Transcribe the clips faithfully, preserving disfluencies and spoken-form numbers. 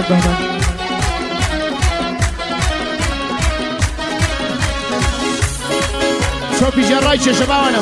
محمد بهمن شوفي جرايش يا شباب.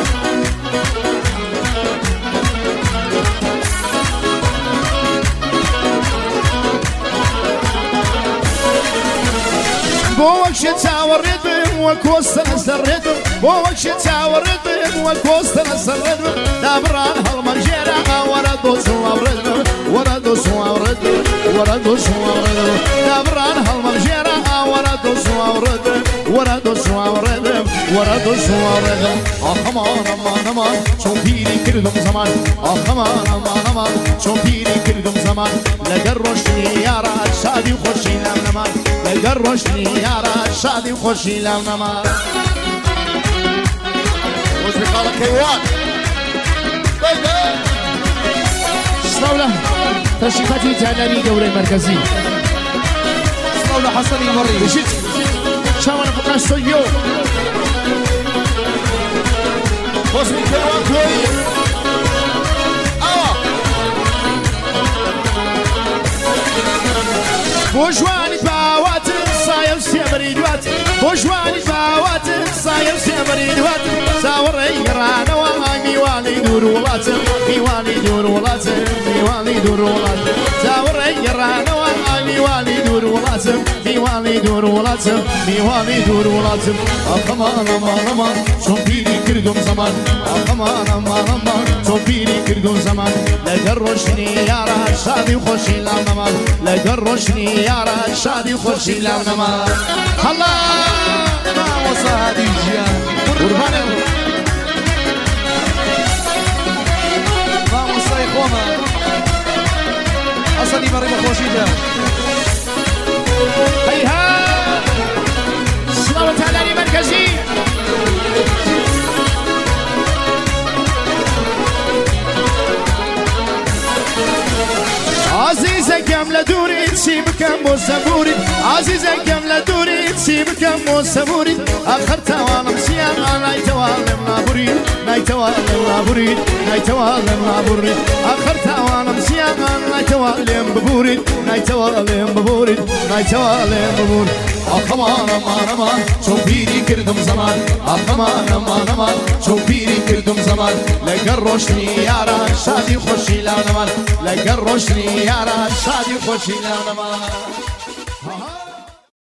بوش تاوريتم وكوستنا سريتم بوش تاوريتم وكوستنا سريتم دبران هالمنجرة وردو سوارتم وردو سوارتم وردو سوارتم دبران هالمنجرة وردو سوارتم وردو سوارتم وردو سوارتم آخمان امان امان چون پیری کردم زمان آخمان امان امان چون پیری کردم زمان لگر روشنی یارا شادی خوشی لم نمان لگر روشنی یارا شادی خوشی لم نمان موسیقى كيوان صولة تشريفاتي تعلاني دوري مركزي صولة حسني مري بشت شاوانا فقاش سيو موسيقى كيوان كوي بوجواني باوات صايم سيبري دوات بوجواني باوات صايم سيبري دوات ساوري رانا وامي والي دور ولات ميوالي دور ولات ميوالي دور ولات ساوري رانا وامي والي دور ولات ميوالي دور ولات ميوالي دور ولات اخمان امان امان شون بيري كردم زمان اخمان امان امان شون بيري كردم زمان لقر روشني يارا شادي وخوشي لعنمان لقر روشني يارا شادي وخوشي لعنمان الله ما وصى هذه الجيان قربانا ما وصى إخوانا أصلي مريم خوشي جا هيها سلامة على مركزي عزيزة كاملة دوري تسيبك مو سبوري عزيزة كاملة دوري تسيبك مو سبوري أخرت وانا مسيان ناي توالم لابوري ناي توالم لابوري ناي توالم لابوري أخرت وانا مسيان ناي توالم ببوري ناي توالم ببوري ناي توالم ببوري آخمان امان امان چون پیری کردم زمان آخمان امان امان چون پیری کردم زمان لگر روشنی یارا شادی خوشی لعنمان لگر روشنی یارا شادی خوشی لعنمان